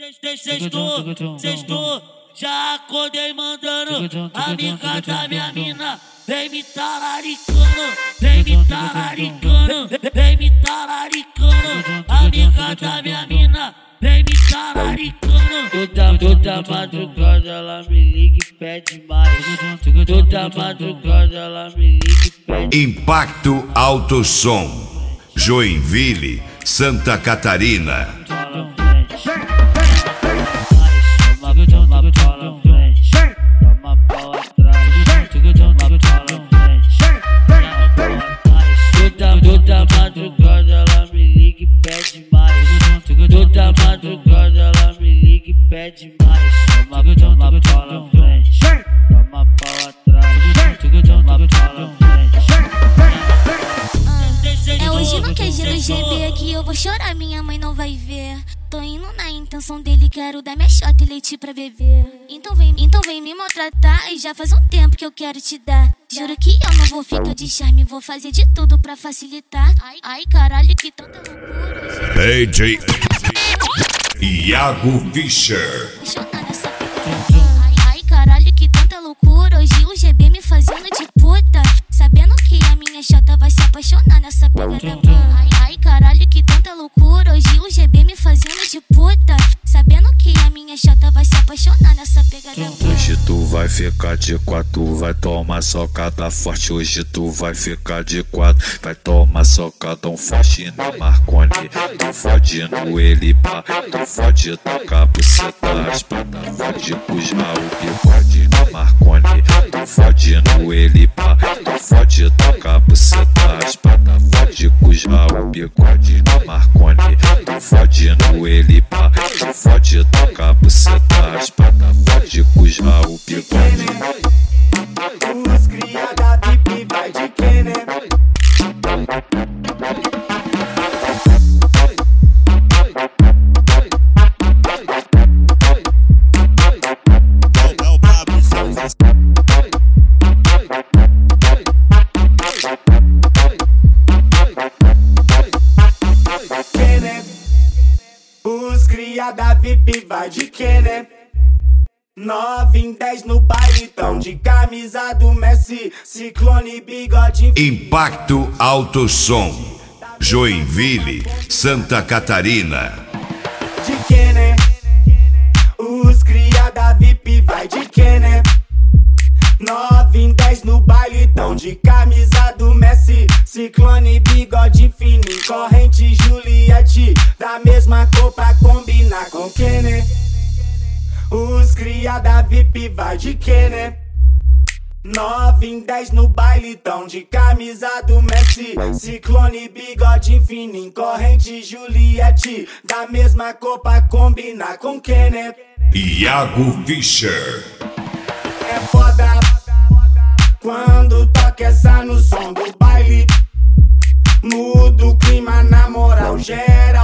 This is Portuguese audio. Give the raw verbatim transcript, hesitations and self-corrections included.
Sextou, sextou, já acordei mandando amiga da minha mina. Vem me talaricando, vem me talaricando, vem me talaricando, amiga da minha mina. Vem me talaricando. Toda, toda madrugada ela me liga e pede mais. Toda madrugada ela me liga e pede. Impacto Alto Som, Joinville, Santa Catarina. Toda madrugada ela me liga e pede mais. Toda madrugada ela me liga e pede mais. Toma, toma pau na frente, toma pau atrás, toma pau na frente. É hoje no Q G do G B que eu vou chorar, minha mãe não vai ver. Tô indo na intenção dele, quero dar minha shot e leite pra beber. Então vem, então vem me maltratar, e já faz um tempo que eu quero te dar. Juro que eu não vou ficar de charme, vou fazer de tudo pra facilitar. Ai, ai caralho, que tanta loucura. D J Iago Fischer. Ai, ai caralho, que tanta loucura. Hoje o G B me fazendo de puta, sabendo que a minha chata vai se apaixonar nessa pegada boa. Ai, ai caralho, que tanta loucura. Hoje o G B me fazendo de puta, sabendo que a minha chata vai se apaixonar nessa pegada boa. Hoje tu vai ficar de quatro, vai tomar socada forte. Hoje tu vai ficar de quatro, vai tomar socadão forte no Marconi. Tu fode no Elipa, tu fode tocar buceta, espada, fode puxar o bigode no Marconi. Tu fode no Elipa, tu fode tocar buceta, espada, fode puxar o bigode no Marconi. Tu fode no Elipa, tu fode tocar buceta, espada, fode puxar o bigode. Os cria da V I P vai de quê, né? Os cria da V I P vai de quê, né? nove em dez no baile, tão de camisa do Messi, Ciclone, bigode. Impacto Alto Som, Joinville, Santa Catarina. De quê, né? Os cria da V I P vai de quê, né? nove em dez no baile, tão de camisa do Messi, Ciclone, bigode fino, corrente Juliette, da mesma cor pra combinar com quem, né? Os cria da V I P vai de quê, né? nove em dez no baile, tão de camisa do Messi, Ciclone, bigode fino, corrente Juliette, da mesma cor pra combinar com quem, né? Iago Fischer. É foda quando toca essa no som do baile, muda o clima na moral, gera